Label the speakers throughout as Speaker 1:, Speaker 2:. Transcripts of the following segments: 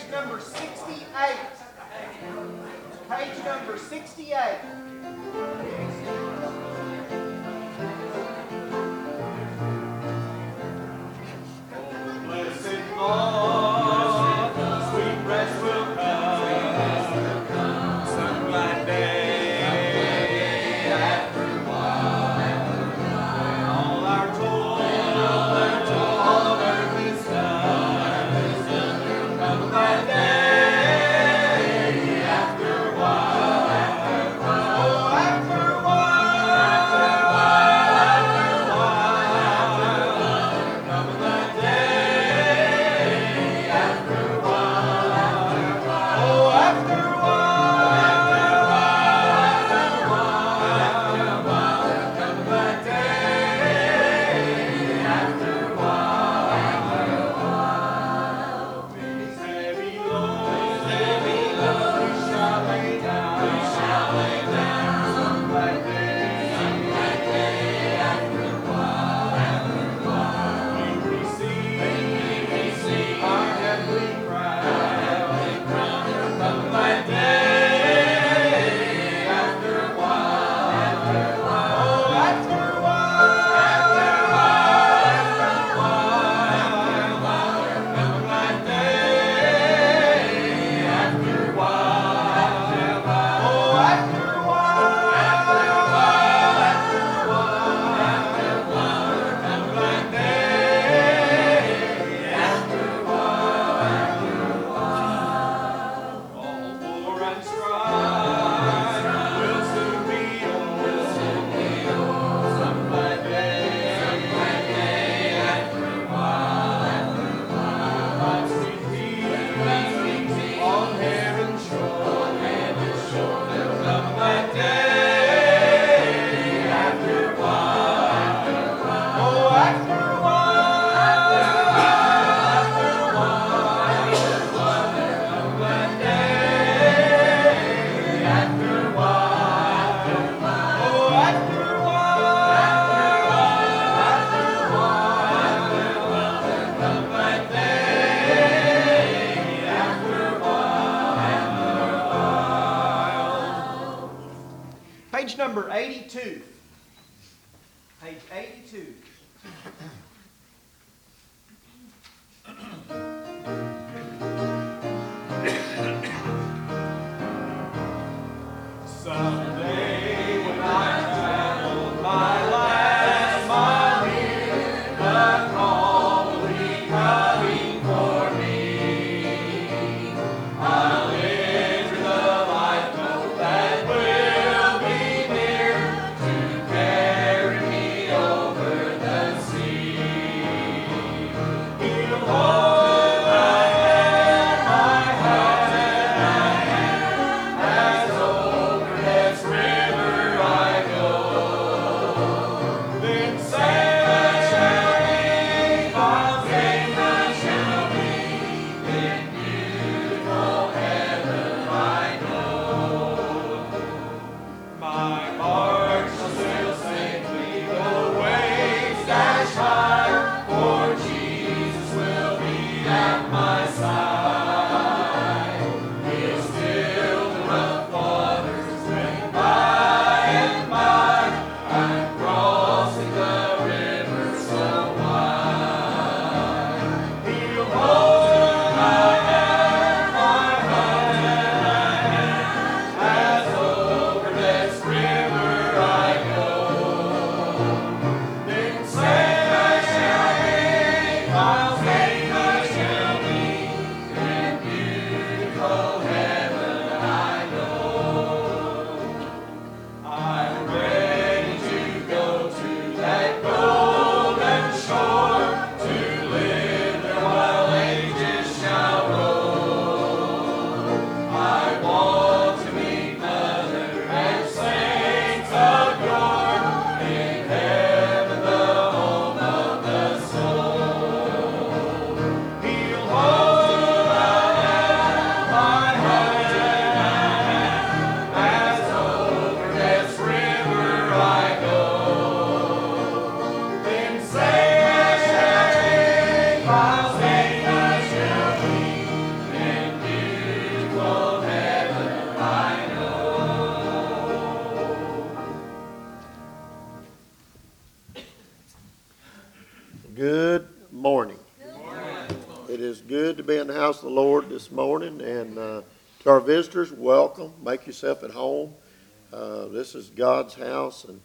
Speaker 1: number 68. Page number 68.
Speaker 2: Blessed Lord, sweet rest will come, some glad day after a while, when all our toil of earth is done, come glad day after a while, oh, after a while, come glad day.
Speaker 1: Page number 82. Page 82.
Speaker 2: Someday when I travel my last mile here, the call will be coming for me. I'll enter the lifeboat that will be near to carry me over the sea. He'll hold my hand, as over this river I go. Then safe shall be, I'll safe I shall be, in beautiful heaven I know. My heart shall sail safely, the waves dash high, for Jesus will be at my side. He'll still the rough waters when by and by I'm crossing the river so wide. He'll hold my hand, as over this river I go. Then safe I shall be, I'll safe I shall be,
Speaker 3: It is good to be in the house of the Lord this morning, and to our visitors, welcome. Make yourself at home. This is God's house, and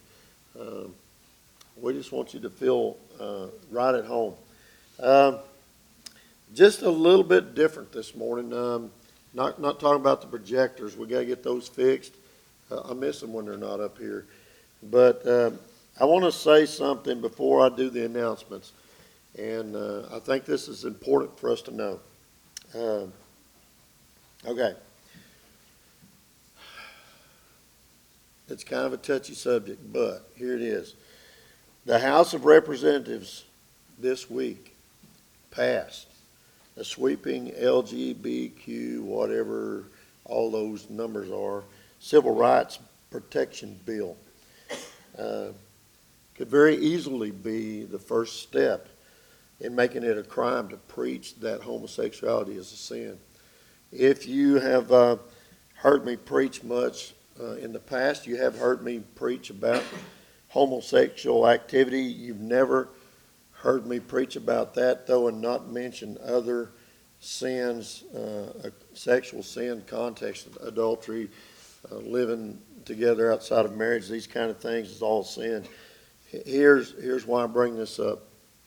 Speaker 3: we just want you to feel right at home. Just a little bit different this morning. Not talking about the projectors. We got to get those fixed. I miss them when they're not up here. But I want to say something before I do the announcements. And I think this is important for us to know. Okay. It's kind of a touchy subject, but here it is. The House of Representatives this week passed a sweeping LGBTQ, whatever all those numbers are, Civil Rights Protection Bill. Could very easily be the first step in making it a crime to preach that homosexuality is a sin. If you have heard me preach much in the past, you have heard me preach about homosexual activity. You've never heard me preach about that, though, and not mention other sins, sexual sin, context, adultery, living together outside of marriage, these kind of things is all sin. Here's why I bring this up.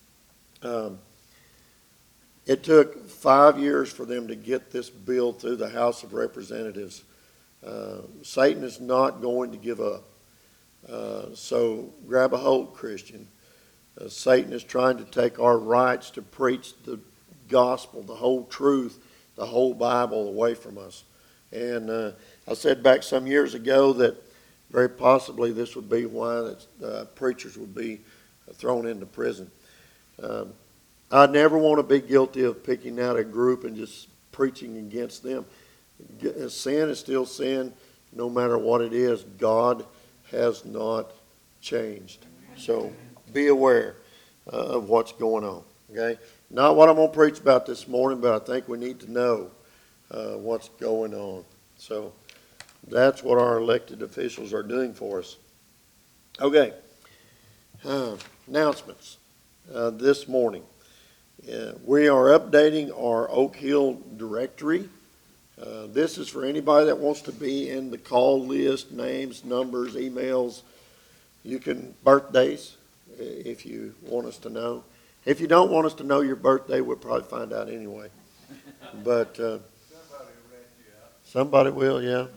Speaker 3: It took 5 years for them to get this bill through the House of Representatives. Satan is not going to give up. So grab a hold, Christian. Satan is trying to take our rights to preach the gospel, the whole truth, the whole Bible away from us. And I said back some years ago that very possibly this would be why preachers would be thrown into prison. I never want to be guilty of picking out a group and just preaching against them. Sin is still sin, no matter what it is. God has not changed. So be aware of what's going on. Okay, not what I'm going to preach about this morning, but I think we need to know what's going on. So that's what our elected officials are doing for us. Okay, announcements this morning. We are updating our Oak Hill directory. This is for anybody that wants to be in the call list, names, numbers, emails. You can, birthdays, if you want us to know. If you don't want us to know your birthday, we'll probably find out anyway. But somebody will, yeah.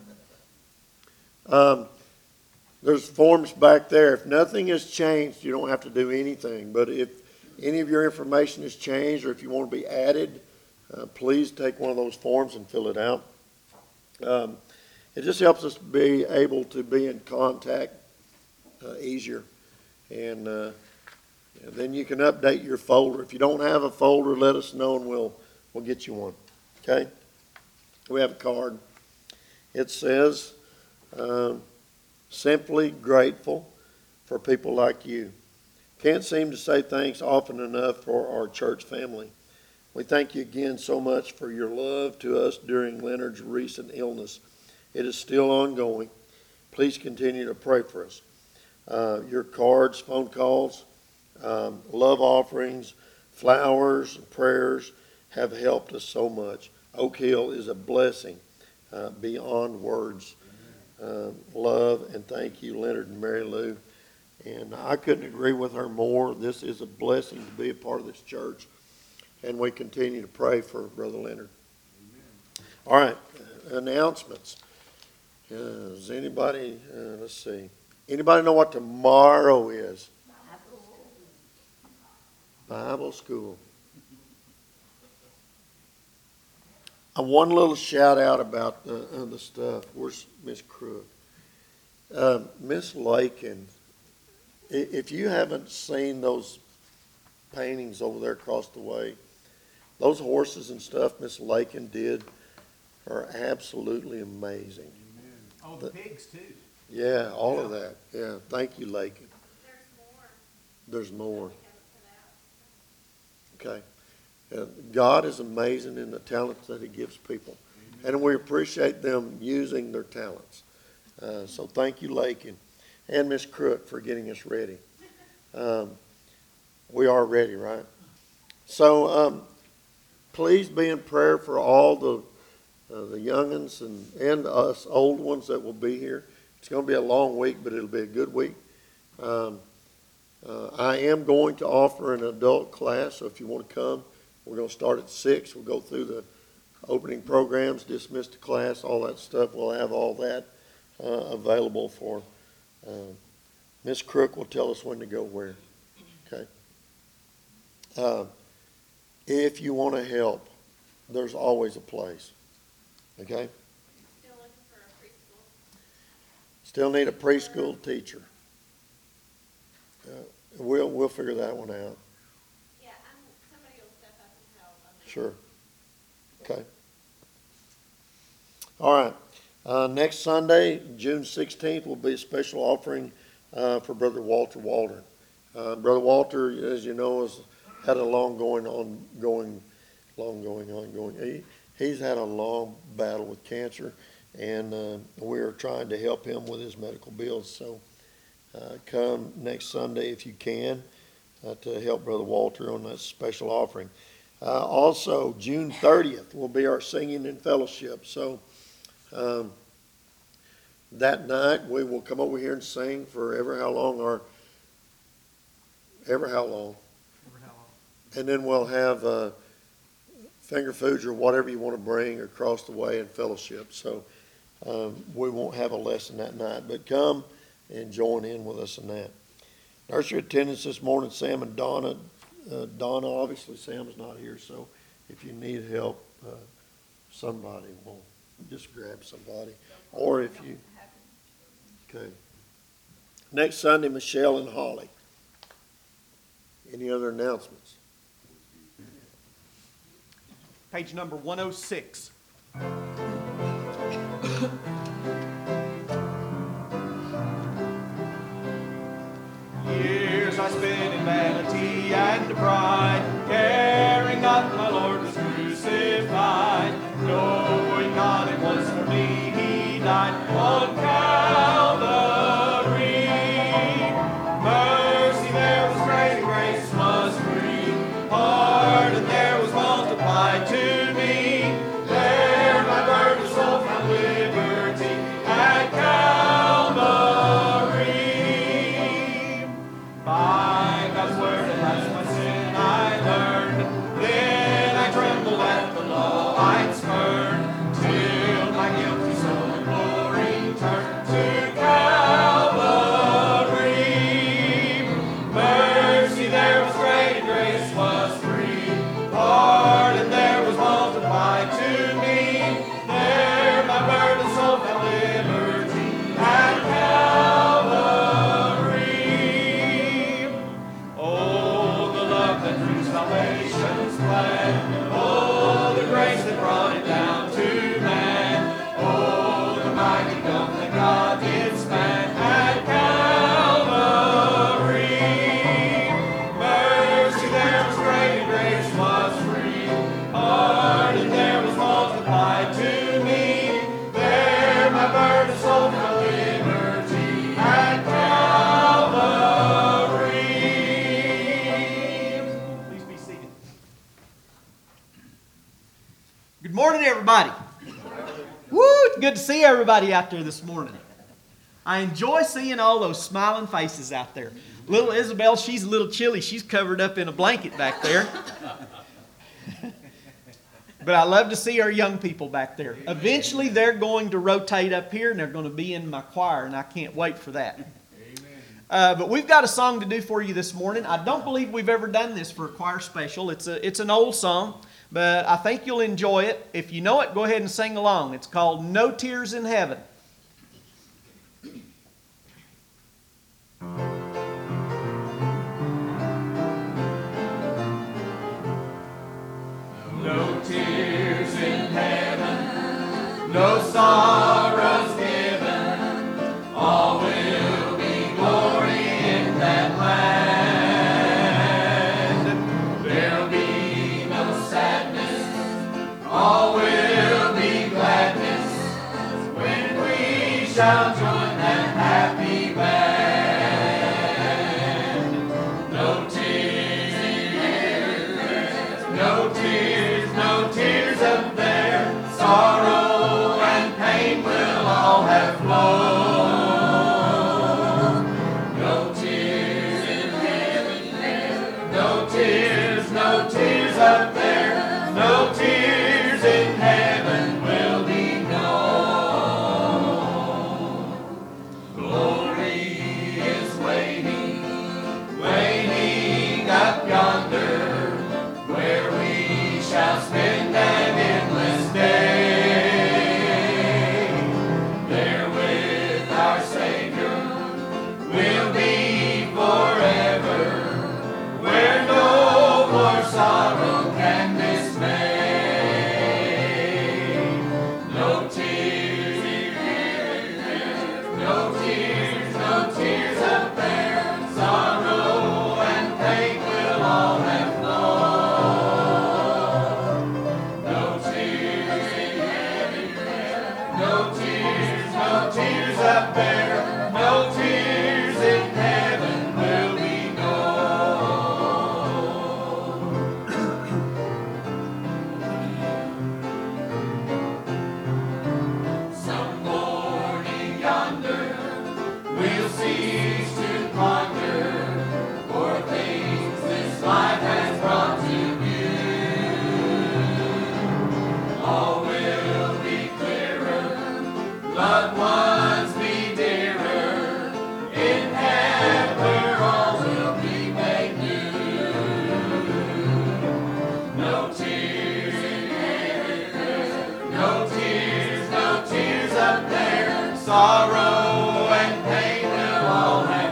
Speaker 3: There's forms back there. If nothing has changed, you don't have to do anything. But if any of your information has changed, or if you want to be added, please take one of those forms and fill it out. It just helps us be able to be in contact easier. And then you can update your folder. If you don't have a folder, let us know and we'll get you one. Okay? We have a card. It says, simply grateful for people like you. Can't seem to say thanks often enough for our church family. We thank you again so much for your love to us during Leonard's recent illness. It is still ongoing. Please continue to pray for us. Your cards, phone calls, love offerings, flowers, and prayers have helped us so much. Oak Hill is a blessing beyond words. Love and thank you, Leonard and Mary Lou. And I couldn't agree with her more. This is a blessing to be a part of this church. And we continue to pray for Brother Leonard. Amen. All right, announcements. Does anybody, let's see. Anybody know what tomorrow is? Bible school. One little shout out about the stuff. Where's Miss Crook? Miss Lakin, if you haven't seen those paintings over there across the way, those horses and stuff Miss Lakin did are absolutely amazing.
Speaker 1: Oh, the pigs too.
Speaker 3: Yeah, all of that. Yeah, thank you, Lakin. There's more. Okay. God is amazing in the talents that He gives people. And we appreciate them using their talents. So thank you, Lakin, and Miss Crook for getting us ready. We are ready, right? So please be in prayer for all the youngins and us old ones that will be here. It's going to be a long week, but it'll be a good week. I am going to offer an adult class, so if you want to come, we're going to start at 6. We'll go through the opening programs, dismiss the class, all that stuff. We'll have all that available for Miss Crook will tell us when to go where. Okay. If you want to help, there's always a place. Okay?
Speaker 2: Still looking for a preschool.
Speaker 3: Still need a preschool teacher. We'll figure that one out.
Speaker 2: Yeah, somebody will step up and help.
Speaker 3: Sure. Okay. All right. Next Sunday, June 16th, will be a special offering for Brother Walter Waldron. Brother Walter, as you know, has had a ongoing. He's had a long battle with cancer, and we are trying to help him with his medical bills. So come next Sunday if you can to help Brother Walter on that special offering. Also, June 30th will be our singing and fellowship. So that night we will come over here and sing for ever how long. And then we'll have finger foods or whatever you want to bring across the way and fellowship. So we won't have a lesson that night, but come and join in with us in that. Nursery attendance this morning, Sam and Donna. Donna, obviously Sam's not here, so if you need help, somebody will just grab somebody. Or if you, okay. Next Sunday, Michelle and Holly. Any other announcements?
Speaker 1: Page number 106. Years I spent in vanity and pride, caring not my Lord was crucified, knowing not it was for me he died on Calvary. Mercy there was great and grace was free, pardon there was multiplied to me. There my burdened soul found liberty at Calvary. By God's word at last my sin I learned. Then I trembled at the law I'd spurned, till my guilty soul in glory turned to Calvary. Mercy there was great and grace was free, pardon there was multiplied to me. There my burdened soul found liberty at Calvary. Oh, the love that through salvation's plan, oh, the grace that brought it down to man, oh, the mighty gulf that God did span at Calvary. Mercy there was great and grace was free, pardon there was multiplied to me. There my burdened soul found liberty at Calvary. Please be seated. Good morning, everybody. Woo, it's good to see everybody out there this morning. I enjoy seeing all those smiling faces out there. Little Isabel, she's a little chilly. She's covered up in a blanket back there. But I love to see our young people back there. Eventually, they're going to rotate up here, and they're going to be in my choir, and I can't wait for that. But we've got a song to do for you this morning. I don't believe we've ever done this for a choir special. It's an old song, but I think you'll enjoy it. If you know it, go ahead and sing along. It's called No Tears in Heaven. No tears in heaven, no sorrows given, all will be glory in that land. There'll be no sadness, all will be gladness, when we shall join that happy band. No tears, no tears, no
Speaker 2: spend an endless day. There with our Savior we'll be forever, where no more sorrow can dismay. No tears in heaven, no tears, no tears up there. Sorrow and pain will all have flown. No tears in heaven, no tears, no tears up there. No tears in heaven will be known. Some morning yonder we'll cease to ponder, for things this life has brought to view. All will be clearer, loved ones be dearer, in heaven where all will be made new. No tears in heaven, no tears, no tears up there. Sorrow and pain will all have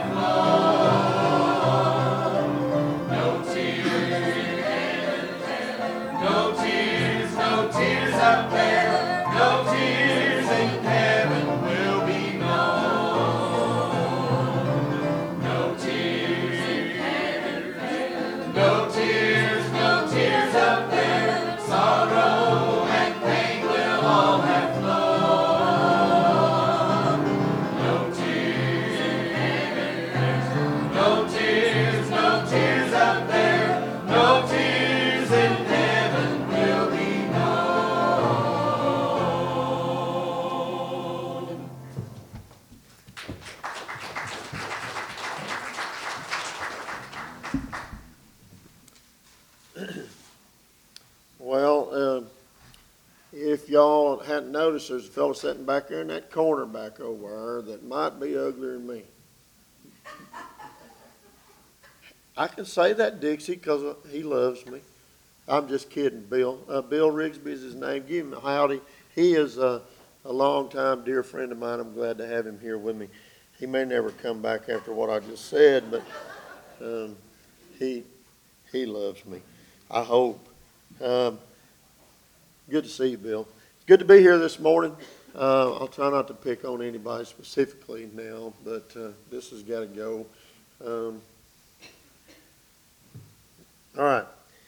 Speaker 2: flown. No tears in heaven, no tears, no tears up there. No tears in heaven will be known. No tears in heaven, no tears, no tears up there. Sorrow and pain will all have flown. No tears in heaven, no tears, no tears up there. No tears in heaven will be known.
Speaker 3: Well, if y'all hadn't noticed, there's a fellow sitting back there in that corner back over there that might be uglier than me. I can say that, Dixie, because he loves me. I'm just kidding, Bill. Bill Rigsby is his name. Give him a howdy. He is a longtime dear friend of mine. I'm glad to have him here with me. He may never come back after what I just said, but he loves me. I hope. Good to see you, Bill. It's good to be here this morning. I'll try not to pick on anybody specifically now, but this has got to go. All right.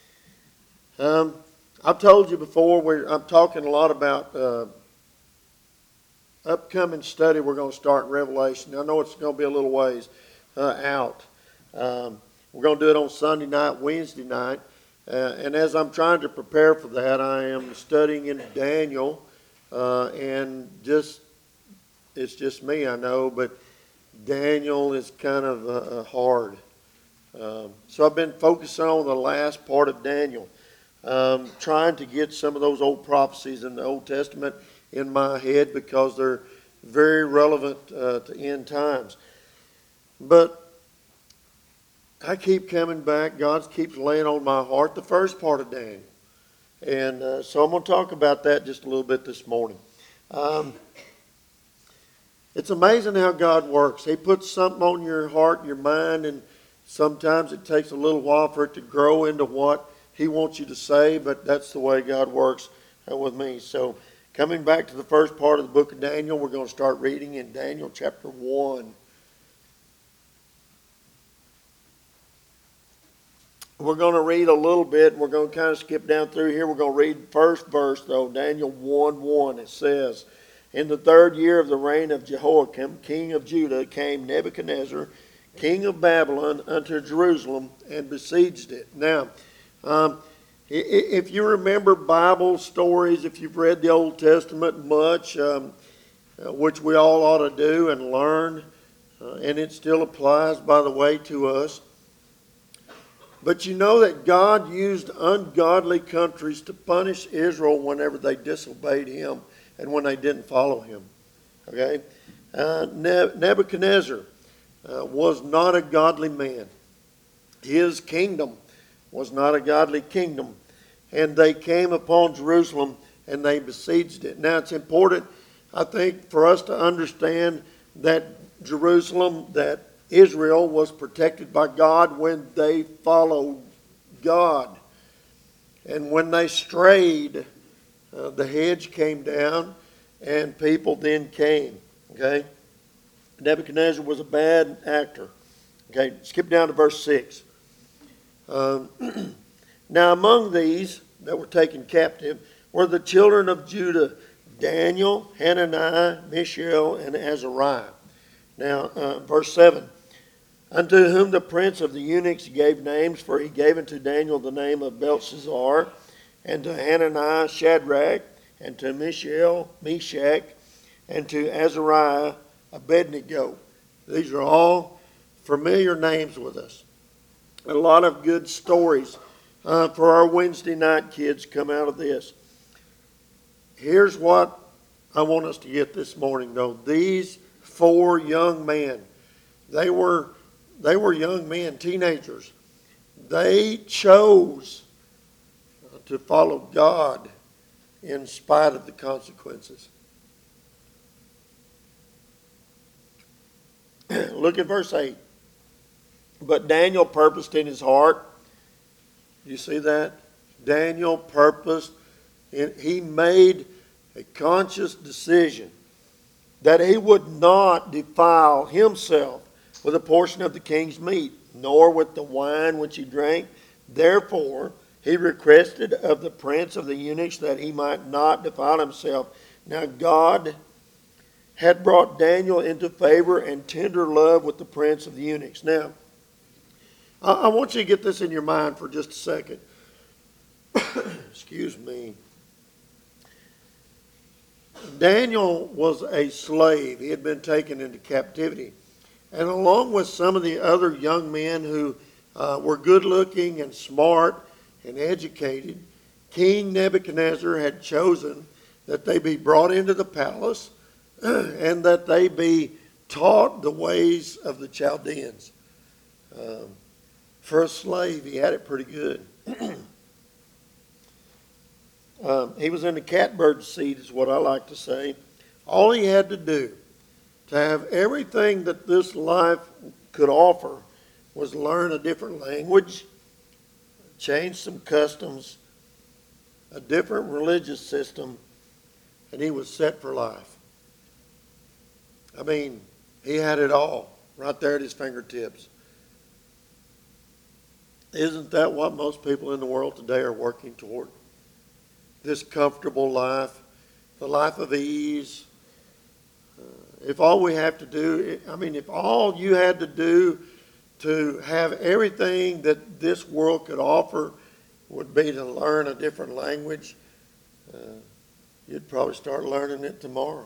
Speaker 3: I've told you before, I'm talking a lot about upcoming study we're going to start in Revelation. I know it's going to be a little ways out. We're going to do it on Sunday night, Wednesday night. And as I'm trying to prepare for that, I am studying in Daniel. And it's just me, I know, but Daniel is kind of hard. So I've been focusing on the last part of Daniel, trying to get some of those old prophecies in the Old Testament in my head because they're very relevant to end times. But I keep coming back. God keeps laying on my heart the first part of Daniel. And so I'm going to talk about that just a little bit this morning. It's amazing how God works. He puts something on your heart, your mind, and sometimes it takes a little while for it to grow into what He wants you to say, but that's the way God works with me. So coming back to the first part of the book of Daniel, we're going to start reading in Daniel chapter 1. We're going to read a little bit, and we're going to kind of skip down through here. We're going to read the first verse, though, Daniel 1:1. It says, "In the 3rd year of the reign of Jehoiakim, king of Judah, came Nebuchadnezzar, king of Babylon, unto Jerusalem, and besieged it." Now, if you remember Bible stories, if you've read the Old Testament much, which we all ought to do and learn, and it still applies, by the way, to us. But you know that God used ungodly countries to punish Israel whenever they disobeyed Him and when they didn't follow Him. Okay? Nebuchadnezzar was not a godly man. His kingdom was not a godly kingdom. and they came upon Jerusalem and they besieged it. Now it's important, I think, for us to understand that Jerusalem, that Israel was protected by God when they followed God. And when they strayed, the hedge came down and people then came. Okay? Nebuchadnezzar was a bad actor. Okay, skip down to verse 6. Now among these that were taken captive were the children of Judah, Daniel, Hananiah, Mishael, and Azariah. Now, verse 7. Unto whom the prince of the eunuchs gave names, for he gave unto Daniel the name of Belshazzar, and to Hananiah Shadrach, and to Mishael Meshach, and to Azariah Abednego. These are all familiar names with us. A lot of good stories for our Wednesday night kids come out of this. Here's what I want us to get this morning, though. These 4 young men, they were young men, teenagers. They chose to follow God in spite of the consequences. Look at verse 8. But Daniel purposed in his heart. You see that? Daniel purposed. He made a conscious decision that he would not defile himself with a portion of the king's meat, nor with the wine which he drank. Therefore, he requested of the prince of the eunuchs that he might not defile himself. Now God had brought Daniel into favor and tender love with the prince of the eunuchs. Now, I want you to get this in your mind for just a second. Excuse me. Daniel was a slave. He had been taken into captivity. And along with some of the other young men who were good looking and smart and educated, King Nebuchadnezzar had chosen that they be brought into the palace and that they be taught the ways of the Chaldeans. For a slave, he had it pretty good. He was in the catbird seat, is what I like to say. All he had to do to have everything that this life could offer was learn a different language, change some customs, a different religious system, and he was set for life. I mean, he had it all right there at his fingertips. Isn't that what most people in the world today are working toward? This comfortable life, the life of ease. If all we have to do, if all you had to do to have everything that this world could offer would be to learn a different language, you'd probably start learning it tomorrow.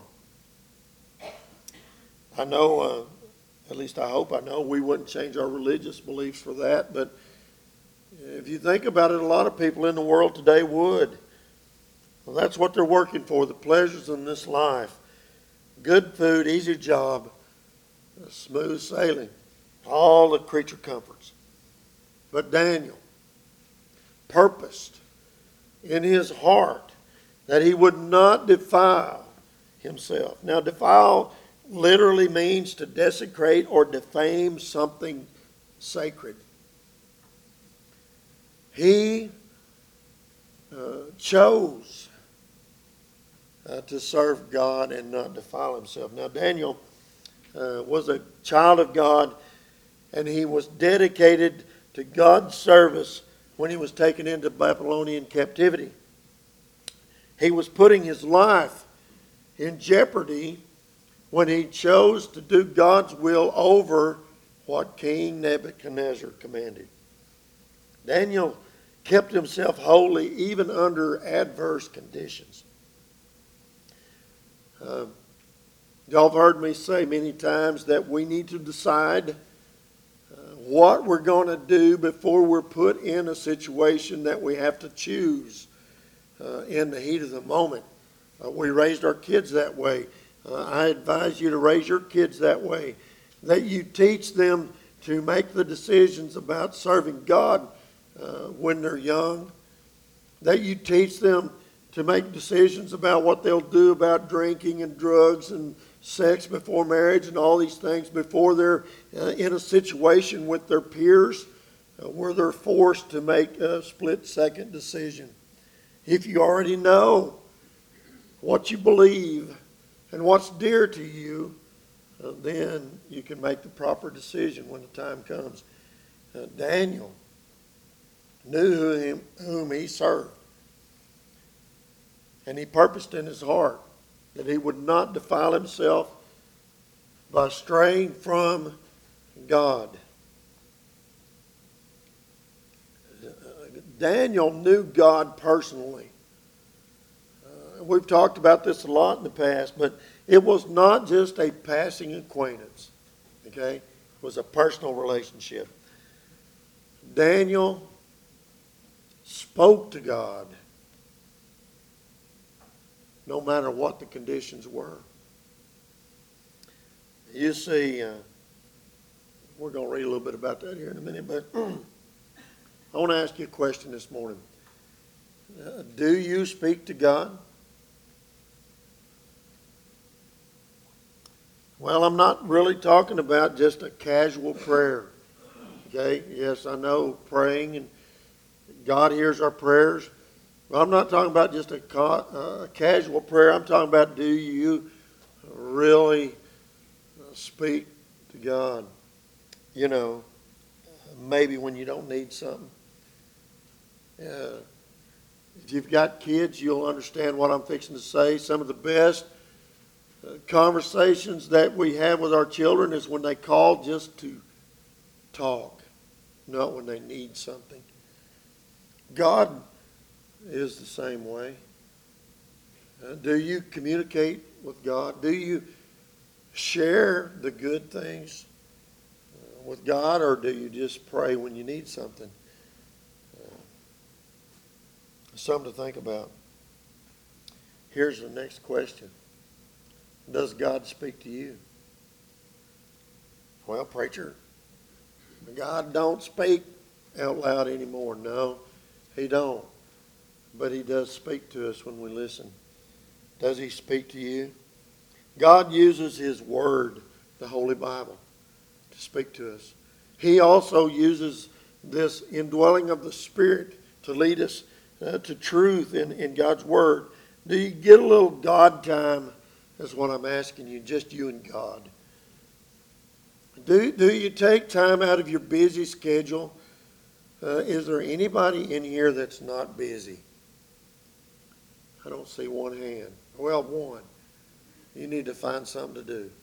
Speaker 3: I know, at least I hope I know, we wouldn't change our religious beliefs for that, but if you think about it, a lot of people in the world today would. Well, that's what they're working for, the pleasures in this life. Good food, easy job, smooth sailing, all the creature comforts. But Daniel purposed in his heart that he would not defile himself. Now, defile literally means to desecrate or defame something sacred. He chose to serve God and not defile himself. Now, Daniel was a child of God, and he was dedicated to God's service when he was taken into Babylonian captivity. He was putting his life in jeopardy when he chose to do God's will over what King Nebuchadnezzar commanded. Daniel kept himself holy even under adverse conditions. Y'all have heard me say many times that we need to decide what we're going to do before we're put in a situation that we have to choose in the heat of the moment. We raised our kids that way. I advise you to raise your kids that way, that you teach them to make the decisions about serving God when they're young, that you teach them to make decisions about what they'll do about drinking and drugs and sex before marriage and all these things before they're in a situation with their peers where they're forced to make a split-second decision. If you already know what you believe and what's dear to you, then you can make the proper decision when the time comes. Daniel knew whom he served. And he purposed in his heart that he would not defile himself by straying from God. Daniel knew God personally. We've talked about this a lot in the past, but it was not just a passing acquaintance. Okay? It was a personal relationship. Daniel spoke to God no matter what the conditions were. You see, we're going to read a little bit about that here in a minute, but I want to ask you a question this morning. Do you speak to God? Well, I'm not really talking about just a casual prayer. Okay? Yes, I know praying and God hears our prayers. But I'm not talking about just a casual prayer. I'm talking about, do you really speak to God? You know, maybe when you don't need something. If you've got kids, you'll understand what I'm fixing to say. Some of the best conversations that we have with our children is when they call just to talk, not when they need something. God is the same way. Do you communicate with God? Do you share the good things with God, or do you just pray when you need something? Something to think about. Here's the next question. Does God speak to you? Well, preacher, God don't speak out loud anymore. No, He don't. But He does speak to us when we listen. Does He speak to you? God uses His Word, the Holy Bible, to speak to us. He also uses this indwelling of the Spirit to lead us to truth in God's Word. Do you get a little God time? That's what I'm asking you, just you and God. Do you take time out of your busy schedule? Is there anybody in here that's not busy? I don't see one hand. Well, one. You need to find something to do.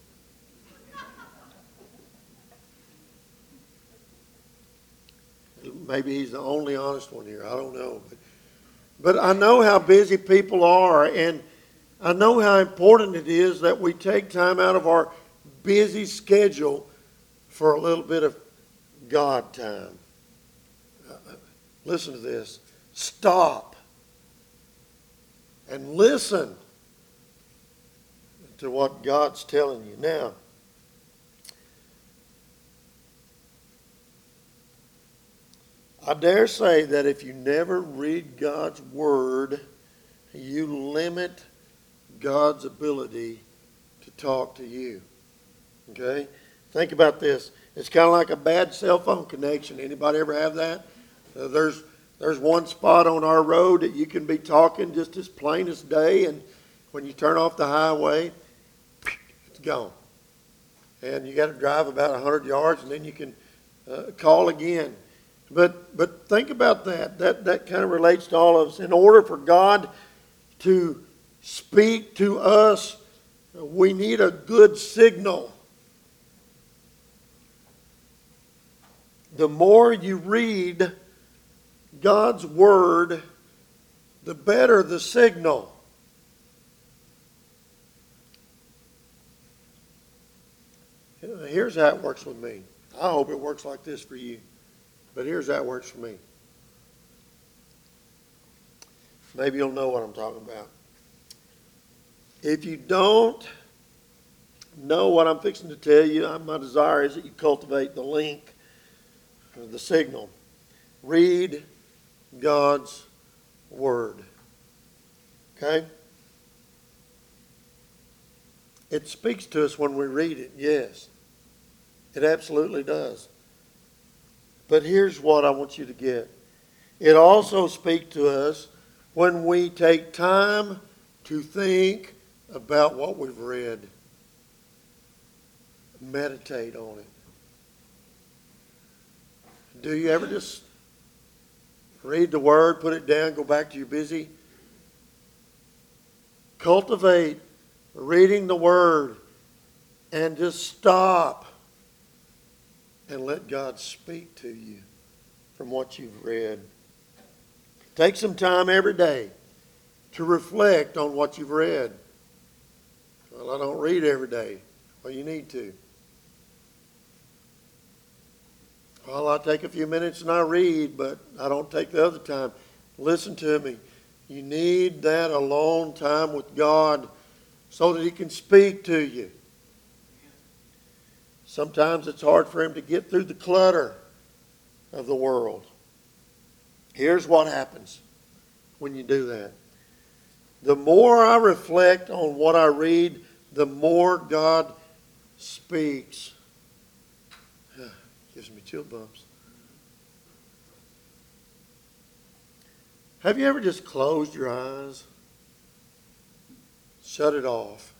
Speaker 3: Maybe he's the only honest one here. I don't know. But I know how busy people are, and I know how important it is that we take time out of our busy schedule for a little bit of God time. Listen to this. Stop and listen to what God's telling you. Now, I dare say that if you never read God's Word, you limit God's ability to talk to you. Okay? Think about this. It's kind of like a bad cell phone connection. Anybody ever have that? There's one spot on our road that you can be talking just as plain as day, and when you turn off the highway, it's gone. And you got to drive about 100 yards, and then you can call again. But think about that. That kind of relates to all of us. In order for God to speak to us, we need a good signal. The more you read God's Word, the better the signal. Here's how it works with me. I hope it works like this for you. But here's how it works for me. Maybe you'll know what I'm talking about. If you don't know what I'm fixing to tell you, my desire is that you cultivate the link, the signal. Read God's Word. Okay? It speaks to us when we read it, yes. It absolutely does. But here's what I want you to get. It also speaks to us when we take time to think about what we've read. Meditate on it. Do you ever just read the Word, put it down, go back to your busy? Cultivate reading the Word and just stop and let God speak to you from what you've read. Take some time every day to reflect on what you've read. Well, I don't read every day. Well, you need to. Well, I take a few minutes and I read, but I don't take the other time. Listen to me. You need that alone time with God so that He can speak to you. Sometimes it's hard for Him to get through the clutter of the world. Here's what happens when you do that. The more I reflect on what I read, the more God speaks. Gives me chill bumps. Have you ever just closed your eyes, shut it off,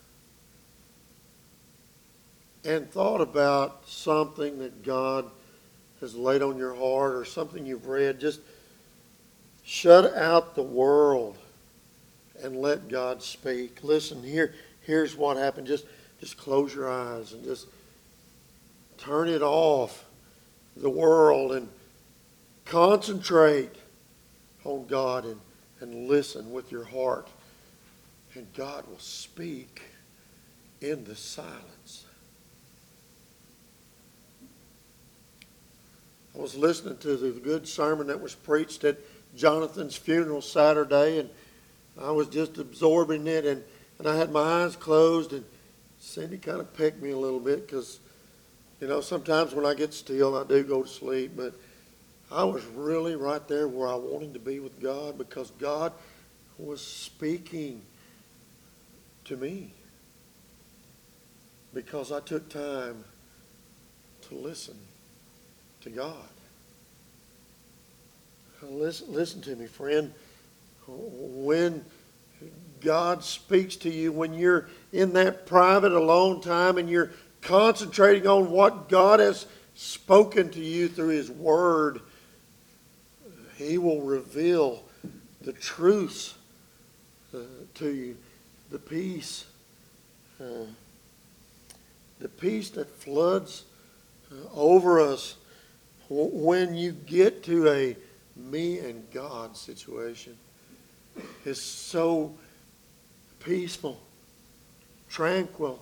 Speaker 3: and thought about something that God has laid on your heart or something you've read? Just shut out the world and let God speak. Listen, here's what happened. Just close your eyes and just turn it off, the world, and concentrate on God and listen with your heart. And God will speak in the silence. I was listening to the good sermon that was preached at Jonathan's funeral Saturday, and I was just absorbing it, and I had my eyes closed, and Cindy kind of pecked me a little bit because, sometimes when I get still, I do go to sleep, but I was really right there where I wanted to be with God because God was speaking to me because I took time to listen to God. Listen to me, friend. When God speaks to you, when you're in that private alone time and you're concentrating on what God has spoken to you through His Word, He will reveal the truths to you, the peace that floods over us when you get to a me and God situation. It's so peaceful, tranquil.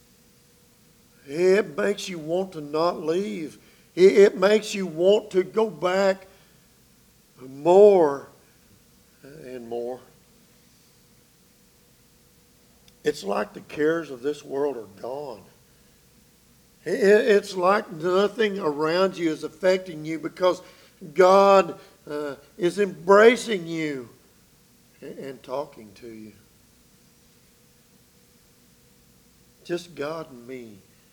Speaker 3: It makes you want to not leave. It makes you want to go back more and more. It's like the cares of this world are gone. It's like nothing around you is affecting you because God is embracing you and talking to you. Just God and me.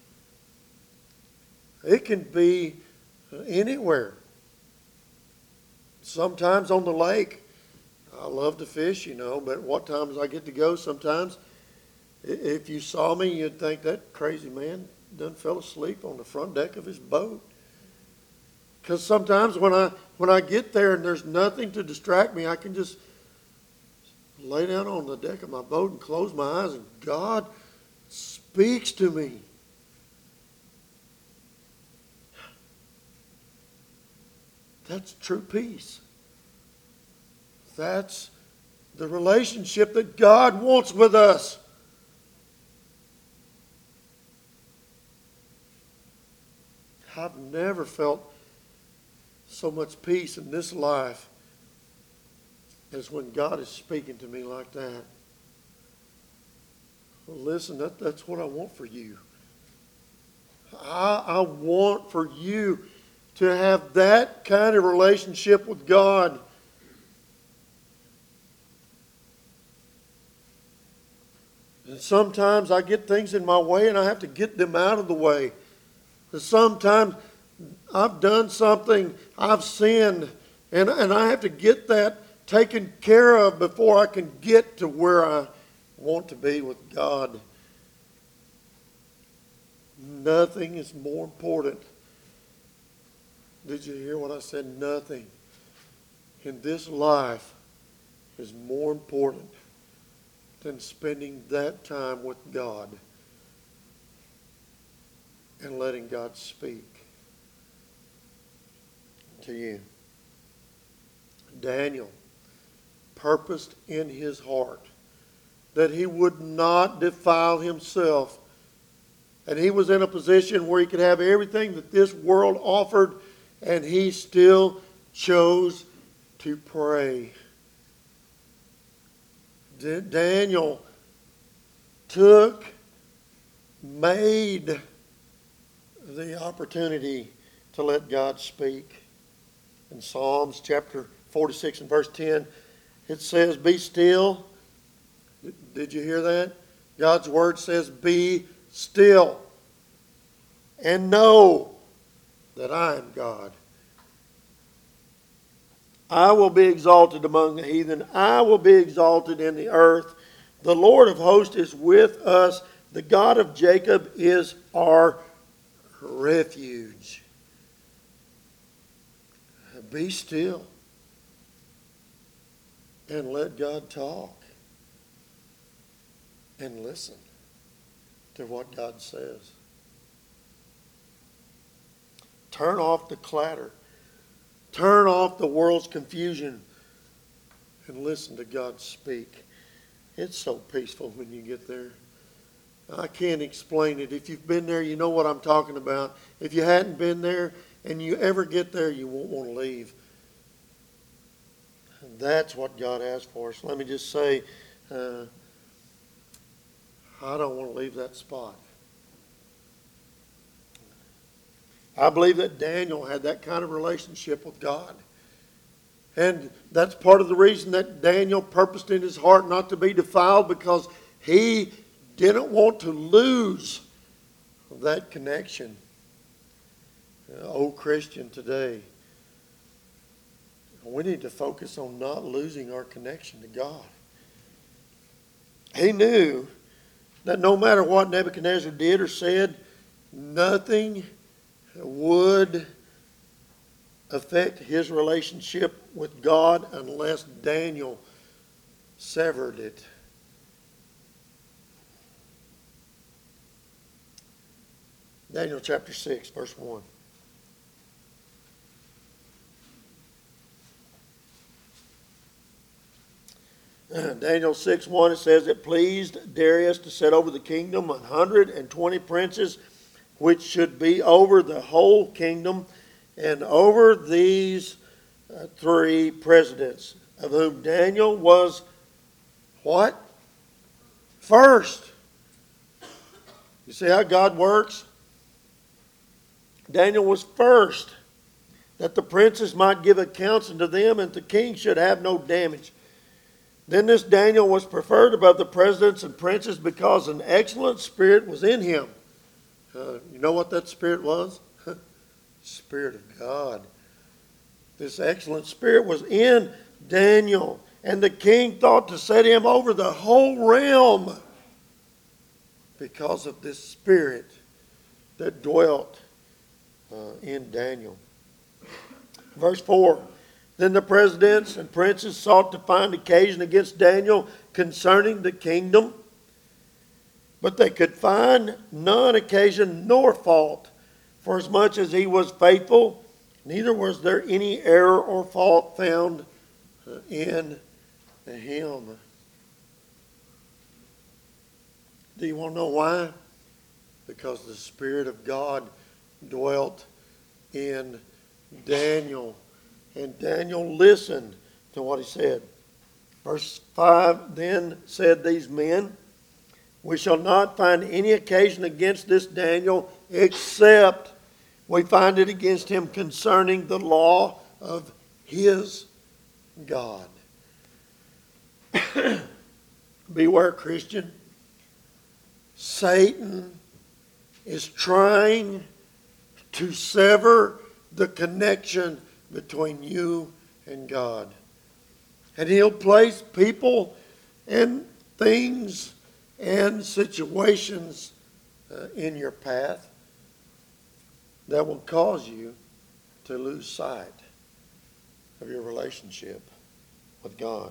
Speaker 3: It can be anywhere. Sometimes on the lake. I love to fish, but what times I get to go sometimes. If you saw me, you'd think that crazy man done fell asleep on the front deck of his boat. Because sometimes when I get there and there's nothing to distract me, I can just lay down on the deck of my boat and close my eyes, and God speaks to me. That's true peace. That's the relationship that God wants with us. I've never felt so much peace in this life as when God is speaking to me like that. Well, listen, that's what I want for you. I want for you to have that kind of relationship with God And sometimes I get things in my way and I have to get them out of the way. And sometimes I've done something, I've sinned, and I have to get that taken care of before I can get to where I want to be with God. Nothing is more important. Did you hear what I said? Nothing in this life is more important than spending that time with God and letting God speak to you. Daniel purposed in his heart that he would not defile himself, and he was in a position where he could have everything that this world offered, and he still chose to pray. Daniel made the opportunity to let God speak. In Psalms chapter 46 and verse 10, it says, "Be still." Did you hear that? God's word says, "Be still and know that I am God. I will be exalted among the heathen. I will be exalted in the earth. The Lord of hosts is with us. The God of Jacob is our refuge." Be still and let God talk and listen to what God says. Turn off the clatter. Turn off the world's confusion and listen to God speak. It's so peaceful when you get there. I can't explain it. If you've been there, you know what I'm talking about. If you hadn't been there and you ever get there, you won't want to leave. And that's what God has for us. Let me just say, I don't want to leave that spot. I believe that Daniel had that kind of relationship with God. And that's part of the reason that Daniel purposed in his heart not to be defiled, because he didn't want to lose that connection. Oh, Christian today, we need to focus on not losing our connection to God. He knew that no matter what Nebuchadnezzar did or said, nothing would affect his relationship with God unless Daniel severed it. Daniel chapter 6, verse 1. Daniel 6:1, it says, "It pleased Darius to set over the kingdom 120 princes, which should be over the whole kingdom, and over these 3 presidents, of whom Daniel was" what? First. You see how God works? Daniel was first, that the princes might give accounts unto them, and the king should have no damage. Then this Daniel was preferred above the presidents and princes, because an excellent spirit was in him. You know what that spirit was? Spirit of God. This excellent spirit was in Daniel, and the king thought to set him over the whole realm because of this spirit that dwelt in Daniel. Verse 4, "Then the presidents and princes sought to find occasion against Daniel concerning the kingdom, but they could find none occasion nor fault, for as much as he was faithful, neither was there any error or fault found in him." Do you want to know why? Because the Spirit of God dwelt in Daniel. And Daniel listened to what he said. Verse 5, "Then said these men, we shall not find any occasion against this Daniel, except we find it against him concerning the law of his God." Beware, Christian. Satan is trying to sever the connection between you and God. And he'll place people and things and situations in your path that will cause you to lose sight of your relationship with God.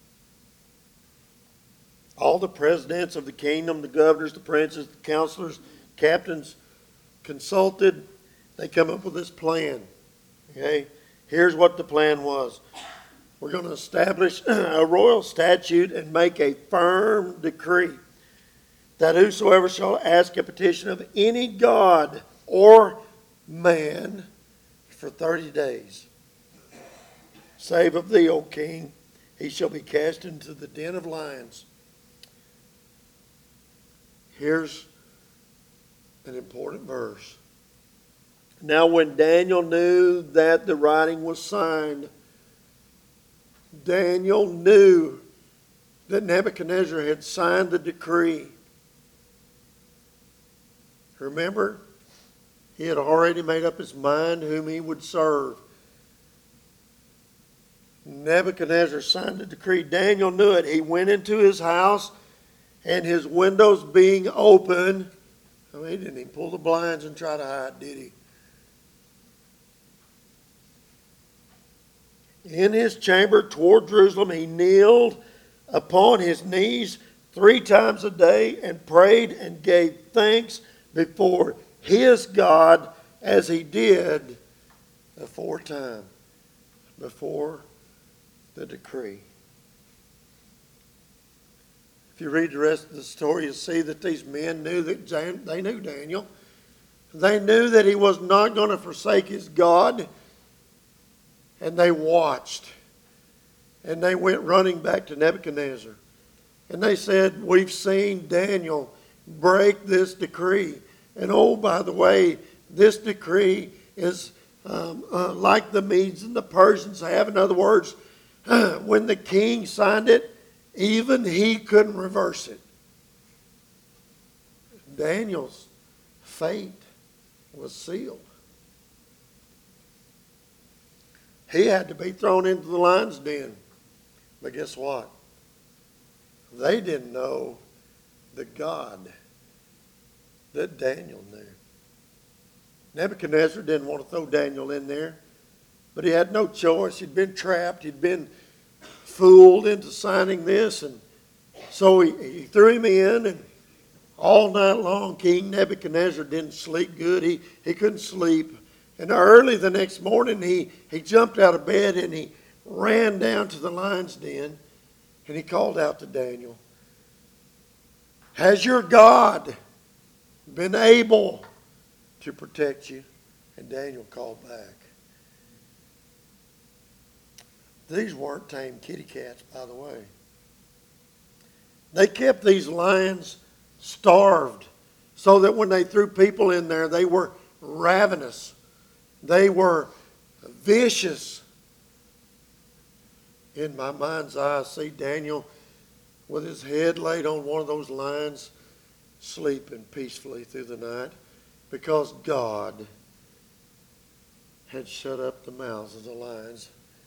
Speaker 3: All the presidents of the kingdom, the governors, the princes, the counselors, captains, consulted. They come up with this plan. Okay? Here's what the plan was. We're going to establish a royal statute and make a firm decree that whosoever shall ask a petition of any god or man for 30 days, save of thee, O king, he shall be cast into the den of lions. Here's an important verse. Now when Daniel knew that the writing was signed, Daniel knew that Nebuchadnezzar had signed the decree. Remember, he had already made up his mind whom he would serve. Nebuchadnezzar signed the decree. Daniel knew it. He went into his house, and his windows being open, I mean, he didn't even pull the blinds and try to hide, did he? In his chamber toward Jerusalem, he kneeled upon his knees 3 times a day and prayed and gave thanks before his God as he did aforetime, before the decree. If you read the rest of the story, you'll see that these men knew that they knew Daniel. They knew that he was not going to forsake his God. And they watched. And they went running back to Nebuchadnezzar. And they said, we've seen Daniel break this decree. And oh, by the way, this decree is like the Medes and the Persians have. In other words, when the king signed it, even he couldn't reverse it. Daniel's fate was sealed. He had to be thrown into the lion's den. But guess what? They didn't know the God that Daniel knew. Nebuchadnezzar didn't want to throw Daniel in there, but he had no choice. He'd been trapped. He'd been fooled into signing this. And so he threw him in, and all night long, King Nebuchadnezzar didn't sleep good. He couldn't sleep. And early the next morning, he jumped out of bed and he ran down to the lion's den, and he called out to Daniel, has your God been able to protect you? And Daniel called back. These weren't tame kitty cats, by the way. They kept these lions starved so that when they threw people in there, they were ravenous. They were vicious. In my mind's eye, I see Daniel with his head laid on one of those lions, sleeping peacefully through the night, because God had shut up the mouths of the lions.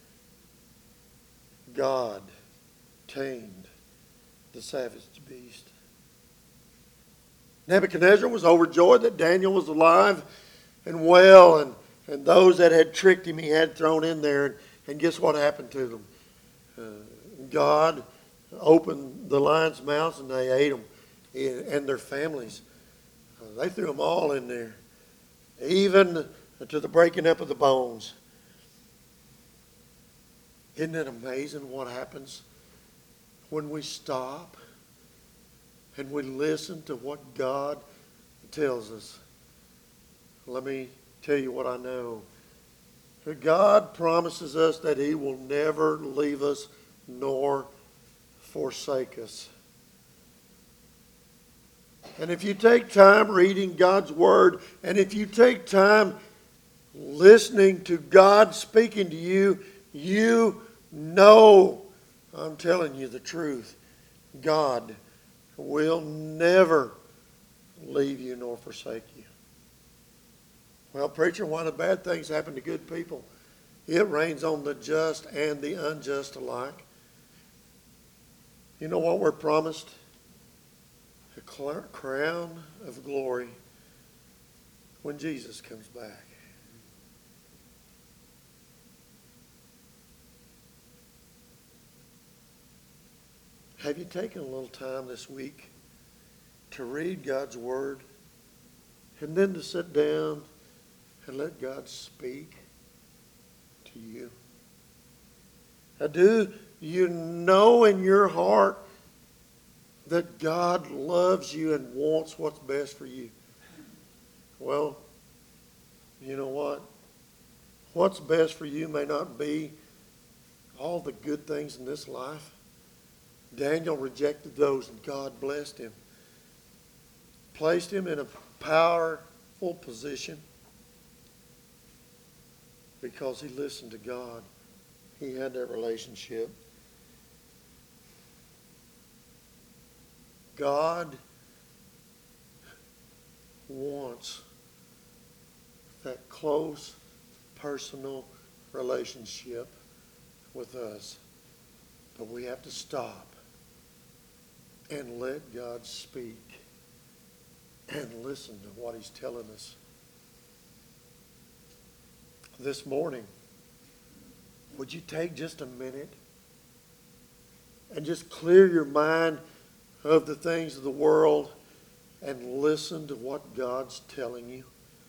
Speaker 3: God tamed the savage beast. Nebuchadnezzar was overjoyed that Daniel was alive and well, and those that had tricked him he had thrown in there. And guess what happened to them? God opened the lions' mouths and they ate them, and their families. They threw them all in there, even to the breaking up of the bones. Isn't it amazing what happens when we stop and we listen to what God tells us? Let me tell you what I know. God promises us that He will never leave us nor forsake us. And if you take time reading God's Word, and if you take time listening to God speaking to you, you know, I'm telling you the truth, God will never leave you nor forsake you. Well, preacher, why do bad things happen to good people? It rains on the just and the unjust alike. You know what we're promised? A crown of glory when Jesus comes back. Have you taken a little time this week to read God's Word and then to sit down and let God speak to you? Now, do you know in your heart that God loves you and wants what's best for you? Well, you know what? What's best for you may not be all the good things in this life. Daniel rejected those and God blessed him. Placed him in a powerful position because he listened to God. He had that relationship. God wants that close, personal relationship with us. But we have to stop and let God speak and listen to what He's telling us. This morning, would you take just a minute and just clear your mind of the things of the world and listen to what God's telling you?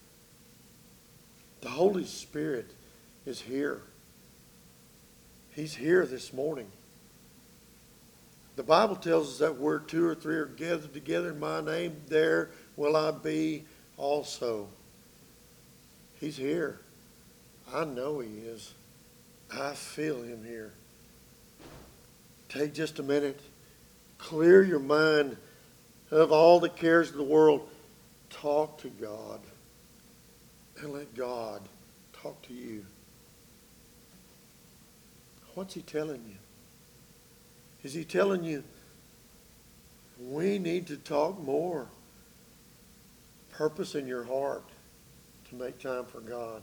Speaker 3: The Holy Spirit is here. He's here this morning. The Bible tells us that where two or three are gathered together in my name, there will I be also. He's here. I know He is. I feel Him here. Take just a minute. Clear your mind of all the cares of the world. Talk to God. And let God talk to you. What's He telling you? Is He telling you we need to talk more? Purpose in your heart to make time for God.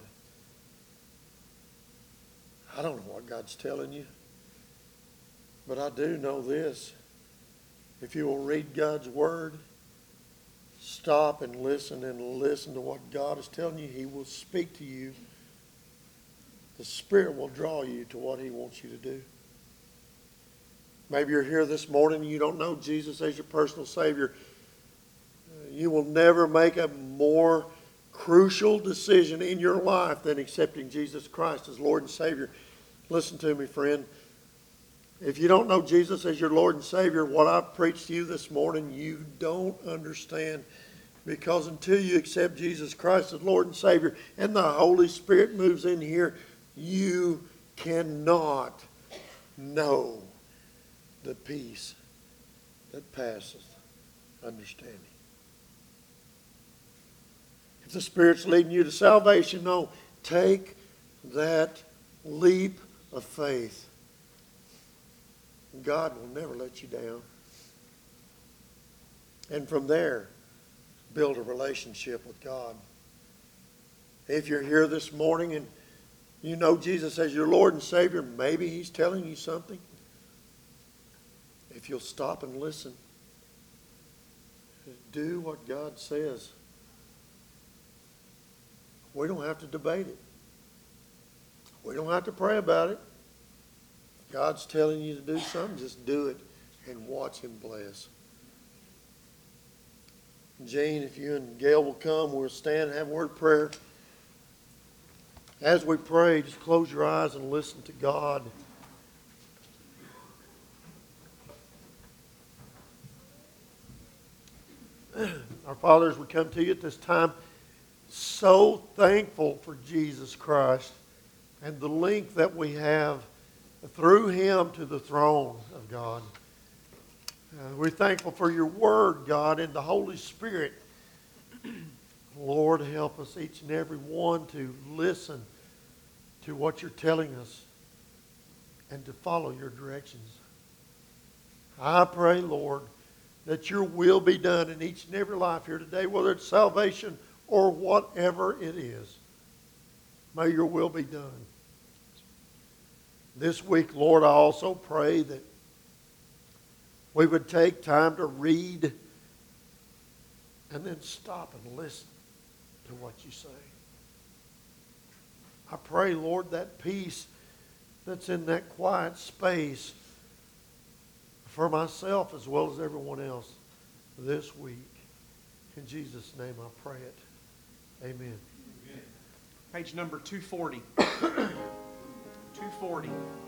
Speaker 3: I don't know what God's telling you, but I do know this. If you will read God's Word, stop and listen to what God is telling you, He will speak to you. The Spirit will draw you to what He wants you to do. Maybe you're here this morning and you don't know Jesus as your personal Savior. You will never make a more crucial decision in your life than accepting Jesus Christ as Lord and Savior. Listen to me, friend. If you don't know Jesus as your Lord and Savior, what I've preached to you this morning, you don't understand. Because until you accept Jesus Christ as Lord and Savior and the Holy Spirit moves in here, you cannot know the peace that passeth understanding. If the Spirit's leading you to salvation, no, take that leap of faith. God will never let you down. And from there, build a relationship with God. If you're here this morning and you know Jesus as your Lord and Savior, maybe He's telling you something. If you'll stop and listen, do what God says. We don't have to debate it. We don't have to pray about it. If God's telling you to do something, just do it and watch Him bless. Gene, if you and Gail will come, we'll stand and have a word of prayer. As we pray, just close your eyes and listen to God. Our Father, as we come to you at this time, so thankful for Jesus Christ and the link that we have through Him to the throne of God. We're thankful for your Word, God, and the Holy Spirit. Lord, help us each and every one to listen to what you're telling us and to follow your directions. I pray, Lord, that your will be done in each and every life here today, whether it's salvation or whatever it is. May your will be done. This week, Lord, I also pray that we would take time to read and then stop and listen to what you say. I pray, Lord, that peace that's in that quiet space for myself as well as everyone else this week. In Jesus' name I pray it. Amen.
Speaker 1: Page number 240. 240.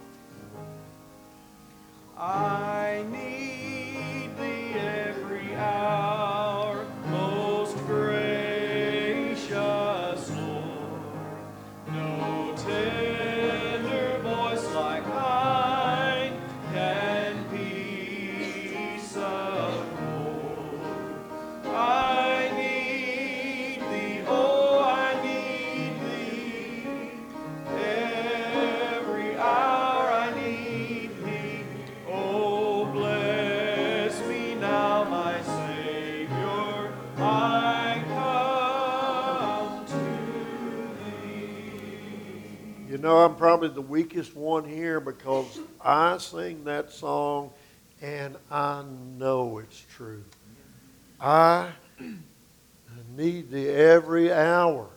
Speaker 1: I need thee every hour, most gracious Lord. No tender voice like thine can peace afford. I need thee, oh, I need thee. Every hour I need thee. Oh, bless me now, my Savior. I come to thee.
Speaker 3: You know, I'm probably the weakest one here because I sing that song and I know it's true. I need thee every hour.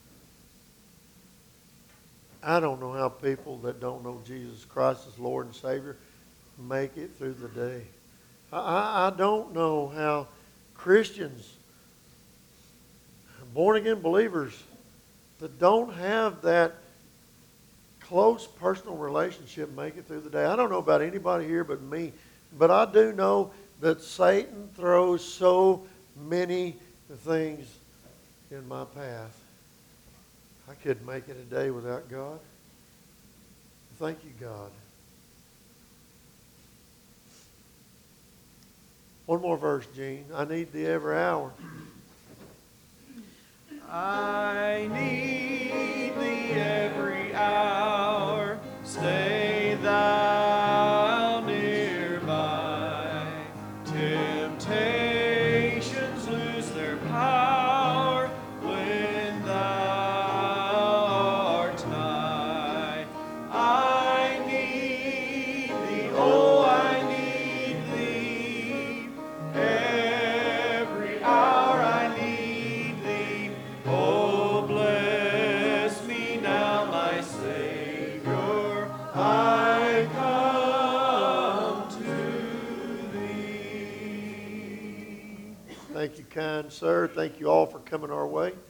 Speaker 3: I don't know how people that don't know Jesus Christ as Lord and Savior make it through the day. I don't know how Christians, born-again believers, that don't have that close personal relationship make it through the day. I don't know about anybody here but me, but I do know that Satan throws so many things in my path. I couldn't make it a day without God. Thank you, God. One more verse, Gene. I need thee every hour.
Speaker 1: I need thee every hour. Stay thou nearby. Temptations lose their power when thou art nigh. I need thee, oh, I need thee. Every hour I need thee. Oh, bless me now, my Savior. I come to thee.
Speaker 3: Thank you, kind sir. Thank you all for coming our way.